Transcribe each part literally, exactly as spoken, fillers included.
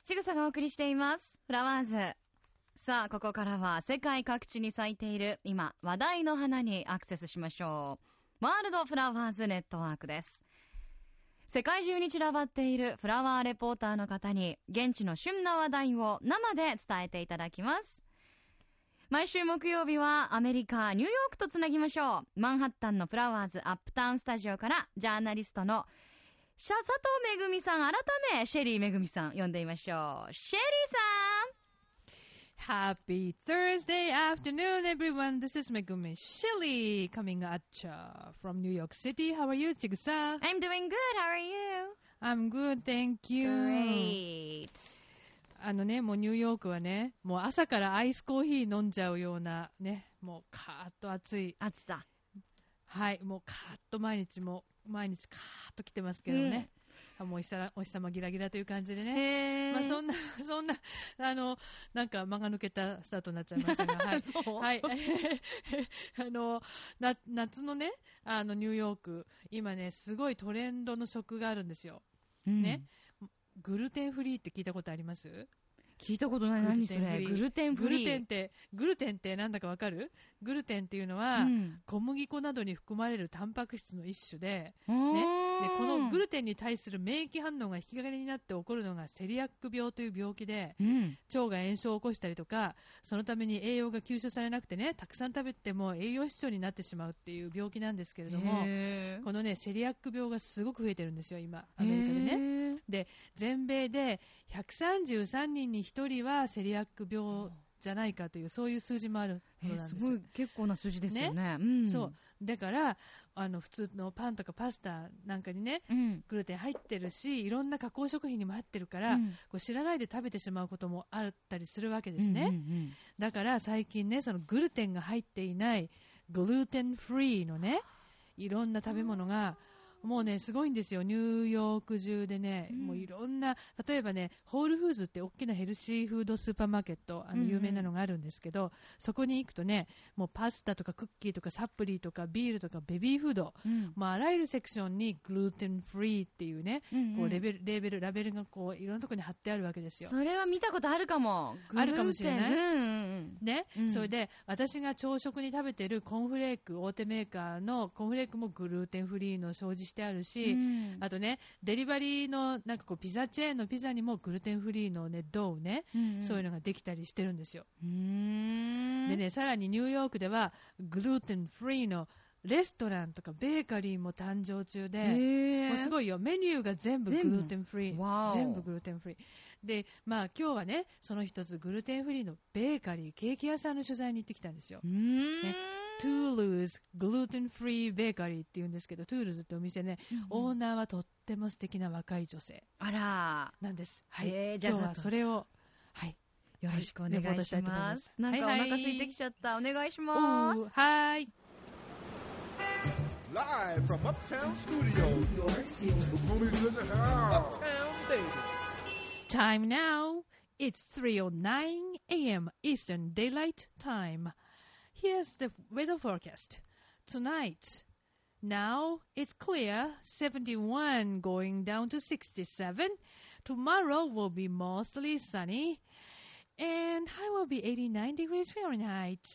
ちぐさがお送りしていますフラワーズ。さあここからは世界各地に咲いている今話題の花にアクセスしましょう。ワールドフラワーズネットワークです。世界中に散らばっているフラワーレポーターの方に現地の旬な話題を生で伝えていただきます。毎週木曜日はアメリカニューヨークとつなぎましょう。マンハッタンのフラワーズアップタウンスタジオからジャーナリストの佐藤めぐみさん、改めシェリーめぐみさん呼んでみましょう。シェリーさん、 Happy Thursday afternoon, everyone. This is Megumi Shelly coming at ya from New York City. How are you, Chigusa? I'm doing good. How are you? I'm good, thank you. Great. あのね、もうニューヨークはね、もう朝からアイスコーヒー飲んじゃうようなね、もうカーッと暑い。 暑さ。 はい、もうカーッと毎日も毎日カーッと来てますけどね。うん、もうお日さお日様ギラギラという感じでね。まあそんなそんなあのなんか間が抜けたスタートになっちゃいましたが、はいはいあのな夏のねあのニューヨーク今ねすごいトレンドの食があるんですよ。うん、ね。グルテンフリーって聞いたことあります？ 聞いたことない。何それ？グルテンフリー。 グルテンってグルテンってなんだかわかる？グルテンっていうのは、うん、小麦粉などに含まれるタンパク質の一種で、ね、でこのグルテンに対する免疫反応が引き金になって起こるのがセリアック病という病気で、うん、腸が炎症を起こしたりとか、そのために栄養が吸収されなくてね、たくさん食べても栄養失調になってしまうっていう病気なんですけれども、このねセリアック病がすごく増えてるんですよ今アメリカでね。で全米でひゃくさんじゅうさんにんにひとりはセリアック病じゃないかというそういう数字もあるのなんです。 えー、すごい結構な数字ですよね。 ね、 うん、 そうだからあの普通のパンとかパスタなんかにね、うん、グルテン入ってるしいろんな加工食品にも入ってるから、うん、こう知らないで食べてしまうこともあったりするわけですね。うんうんうん、だから最近ねそのグルテンが入っていないグルテンフリーのねいろんな食べ物がもうねすごいんですよ。ニューヨーク中でね、うん、もういろんな例えばねホールフーズって大きなヘルシーフードスーパーマーケットあの有名なのがあるんですけど、うんうん、そこに行くとねもうパスタとかクッキーとかサプリとかビールとかベビーフード、うん、まあ、あらゆるセクションにグルテンフリーっていうね、うんうん、こうレベルレベルラベルがこういろんなところに貼ってあるわけですよ。 それは見たことあるかも。 あるかもしれない、 うんうん、 ね、うん、それで私が朝食に食べてるコーンフレーク大手メーカーのコーンフレークもグルテンフリーの表示してあるし、うん、あとねデリバリーのなんかこうピザチェーンのピザにもグルテンフリーの、ね、ドウね、うんうん、そういうのができたりしてるんですよ。うーんでねさらにニューヨークではグルテンフリーのレストランとかベーカリーも誕生中でもうすごいよ。メニューが全部グルテンフリー全部グルテンフリーで、まあ今日はねその一つグルテンフリーのベーカリーケーキ屋さんの取材に行ってきたんですよ。うーん、ね、トゥールーズグルテンフリーベーカリーっていうんですけど、トゥールーズってお店ね、うんうん、オーナーはとっても素敵な若い女性あらなんです。はい、 えー、 じゃあ今日はそれをはいよろしくお願いします。なんかお腹空いてきちゃった、はいはい、お願いします。はい。 Live from Uptown Studios, New York City. Movies in the house. Uptown baby. Time now. It's three oh nine a.m. Eastern Daylight Time. Here's the weather forecast. Tonight, now it's clear, seventy-one going down to sixty-seven. Tomorrow will be mostly sunny, and high will be eighty-nine degrees Fahrenheit.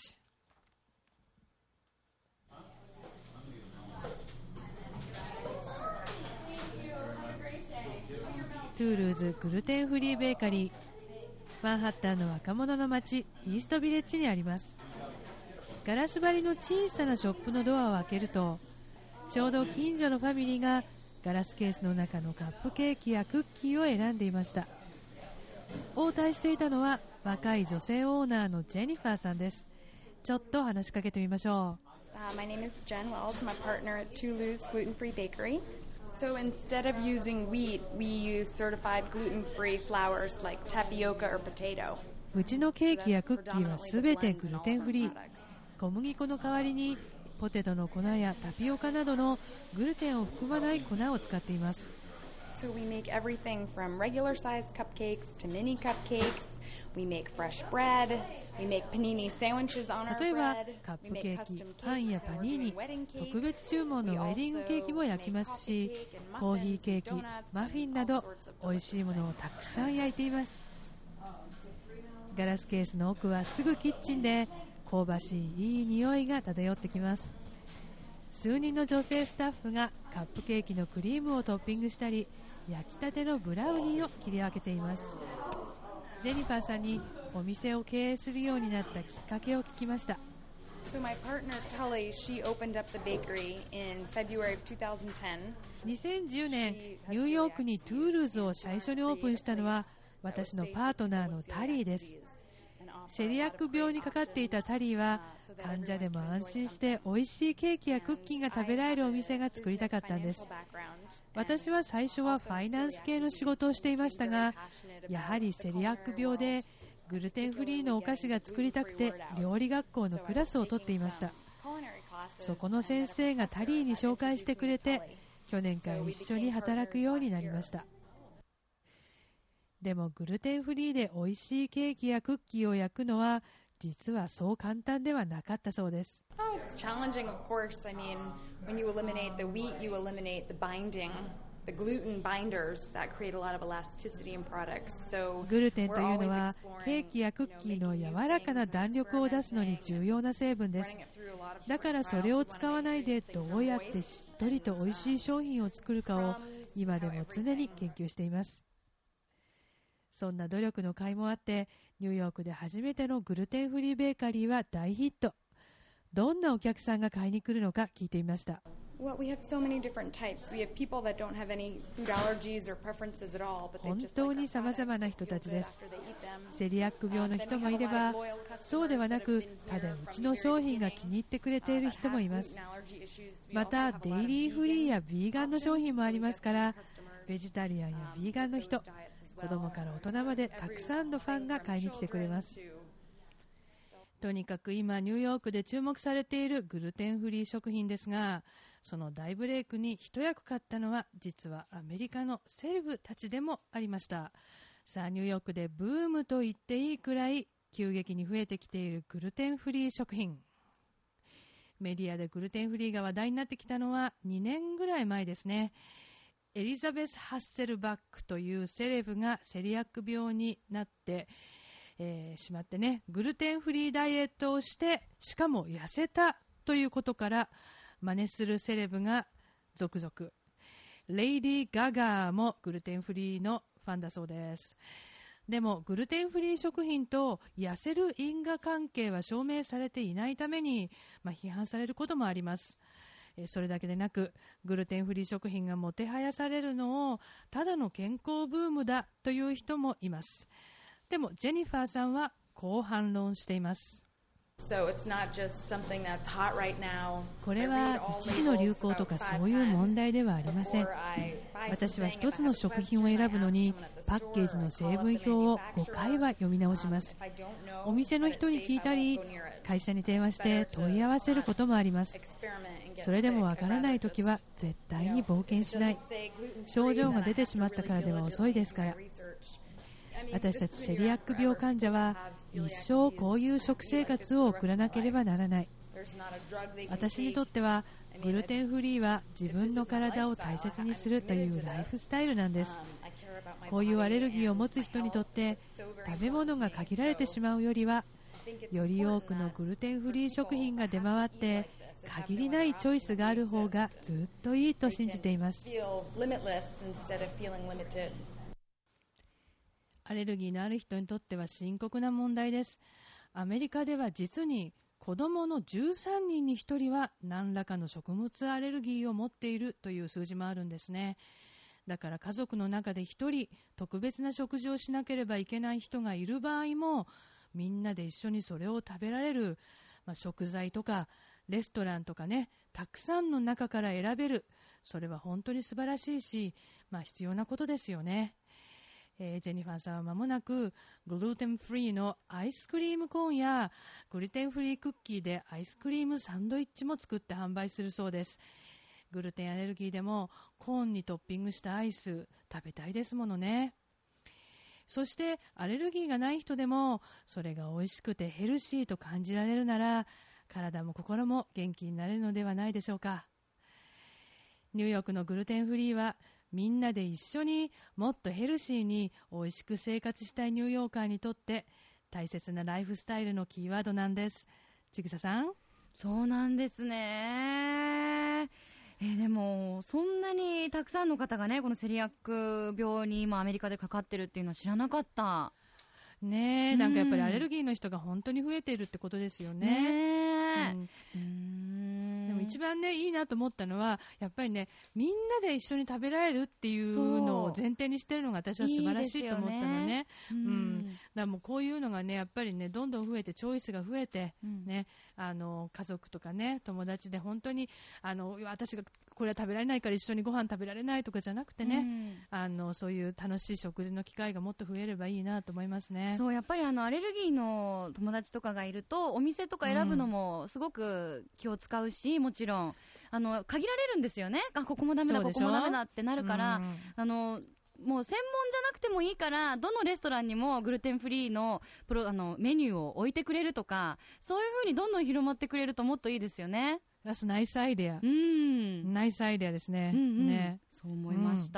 トゥールーズグルテンフリーベーカリー、マンハッタンの若者の街イーストビレッジにあります。ガラス張りの小さなショップのドアを開けると、ちょうど近所のファミリーがガラスケースの中のカップケーキやクッキーを選んでいました。応対していたのは若い女性オーナーのジェニファーさんです。ちょっと話しかけてみましょう。 Uh, my name is Jen Wells. I'm a partner at Toulouse Gluten-Free Bakery. So instead of using wheat, we use certified gluten-free flours like tapioca or potato. うちのケーキやクッキーはすべてグルテンフリー。小麦粉の代わりにポテトの粉やタピオカなどのグルテンを含まない粉を使っています。 So we make everything from regular-sized cupcakes to mini cupcakes. We make fresh bread. We make panini sandwiches on our 例えば bread. カップ We ケ make ーキ、 custom パン cakes, や and パ we're ニー doing ニ、 wedding cakes. 特別注文のウェディングケーキも焼きますし、コーヒーケーキ、マフィンなど美味しいものをたくさん焼いています。ガラスケースの奥はすぐキッチンで香ばしいいい匂いが漂ってきます。数人の女性スタッフがカップケーキのクリームをトッピングしたり、焼きたてのブラウニーを切り分けています。ジェニファーさんにお店を経営するようになったきっかけを聞きました。 So my partner Tully, she opened up the bakery in February of twenty ten. にせんじゅうねん、ニューヨークにトゥールーズを最初にオープンしたのは私のパートナーのタリーです。セリアック病にかかっていたタリーは患者でも安心して美味しいケーキやクッキーが食べられるお店が作りたかったんです。私は最初はファイナンス系の仕事をしていましたが、やはりセリアック病でグルテンフリーのお菓子が作りたくて料理学校のクラスを取っていました。そこの先生がタリーに紹介してくれて、去年から一緒に働くようになりました。でもグルテンフリーで美味しいケーキやクッキーを焼くのは実はそう簡単ではなかったそうです。 Oh, it's challenging, of course. I mean, when you eliminate the wheat, you eliminate the binding, the gluten binders that create a lot of elasticity in products. So グルテンというのはケーキやクッキーの柔らかな弾力を出すのに重要な成分です。だからそれを使わないでどうやってしっとりと美味しい商品を作るかを今でも常に研究しています。そんな努力の甲斐もあってニューヨークで初めてのグルテンフリーベーカリーは大ヒット。どんなお客さんが買いに来るのか聞いてみました。 Well, we have so many different types. We have people that don't have any food allergies or preferences at all, but they 本 just 当 like に our 様 products. 々な They 人 feel たち good です。 after they eat them. セリアック病の人もいれば、そうではなくただうちの商品が気に入ってくれている人もいます。またデイリーフリーやビーガンの商品もありますから、ベジタリアンやビーガンの人、子供から大人までたくさんのファンが買いに来てくれます。とにかく今ニューヨークで注目されているグルテンフリー食品ですが、その大ブレイクに一役買ったのは実はアメリカのセレブたちでもありました。さあニューヨークでブームと言っていいくらい急激に増えてきているグルテンフリー食品。メディアでグルテンフリーが話題になってきたのはにねんぐらい前ですね。エリザベス・ハッセルバックというセレブがセリアック病になってえー、しまってね、グルテンフリーダイエットをしてしかも痩せたということから真似するセレブが続々。レイディー・ガガーもグルテンフリーのファンだそうです。でもグルテンフリー食品と痩せる因果関係は証明されていないために、まあ、批判されることもあります。それだけでなくグルテンフリー食品がもてはやされるのをただの健康ブームだという人もいます。でもジェニファーさんはこう反論しています。 So it's not just something that's hot right now. これは一時の流行とかそういう問題ではありません。私は一つの食品を選ぶのにパッケージの成分表をごかいは読み直します。お店の人に聞いたり会社に電話して問い合わせることもあります。それでもわからないときは絶対に冒険しない。症状が出てしまったからでは遅いですから。私たちセリアック病患者は一生こういう食生活を送らなければならない。私にとってはグルテンフリーは自分の体を大切にするというライフスタイルなんです。こういうアレルギーを持つ人にとって食べ物が限られてしまうよりはより多くのグルテンフリー食品が出回って限りないチョイスがある方がずっといいと信じています。アレルギーのある人にとっては深刻な問題です。アメリカでは実に子どものじゅうさんにんにひとりは何らかの食物アレルギーを持っているという数字もあるんですね。だから家族の中でひとり特別な食事をしなければいけない人がいる場合もみんなで一緒にそれを食べられる、まあ、食材とかレストランとかね、たくさんの中から選べる、それは本当に素晴らしいし、まあ、必要なことですよね。えー、ジェニファーさんは間もなくグルテンフリーのアイスクリームコーンやグルテンフリークッキーでアイスクリームサンドイッチも作って販売するそうです。 グルテンアレルギーでもコーンにトッピングしたアイス食べたいですものね。そしてアレルギーがない人でもそれが美味しくてヘルシーと感じられるなら、体も心も元気になれるのではないでしょうか。ニューヨークのグルテンフリーはみんなで一緒にもっとヘルシーに美味しく生活したいニューヨーカーにとって大切なライフスタイルのキーワードなんです。ちぐささん。 そうなんですね。えーでもそんなにたくさんの方がね、このセリアック病に今アメリカでかかってるっていうのは知らなかった。 ねえ、なんかやっぱりアレルギーの人が本当に増えているってことですよね。 ねえ、 うんうーんでも一番ねいいなと思ったのはやっぱりね、みんなで一緒に食べられるっていうのを前提にしてるのが私は素晴らしいと思ったのね。 ううんん、だからもうこういうのがねやっぱりねどんどん増えてチョイスが増えて、 うんね、あの家族とかね友達で本当にあの私がこれは食べられないから一緒にご飯食べられないとかじゃなくてね、あのそういう楽しい食事の機会がもっと増えればいいなと思いますね。 そうやっぱりあのアレルギーの友達とかがいるとお店とか選ぶのもすごく気を使うし、もちろんあの限られるんですよね。あここもダメだこそうでしょこもダメだってなるから、 うんあのもう専門じゃなくてもいいからどのレストランにもグルテンフリーのプロあのメニューを置いてくれるとか、そういう風にどんどん広まってくれるともっといいですよね。 That's a nice idea、 うん、 ナイスアイデアですね。 うんうんねそう思いました、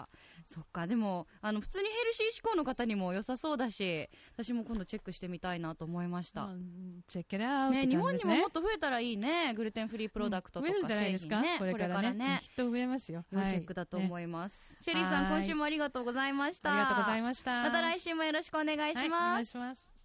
うん、そっか。でもあの普通にヘルシー志向の方にも良さそうだし、私も今度チェックしてみたいなと思いました、 チェックラウトっね、 て日本感じですね。 にももっと増えたらいいね。グルテンフリープロダクトとか増えるんじゃないですか、 製品ね、 これからね、 ねきっと増えますよ。 要チェックだと思いいます、シェリーさんはい今週もありがとうございました。 ありがとうございました。 また来週もよろしくお願いします、 はい、お願いします。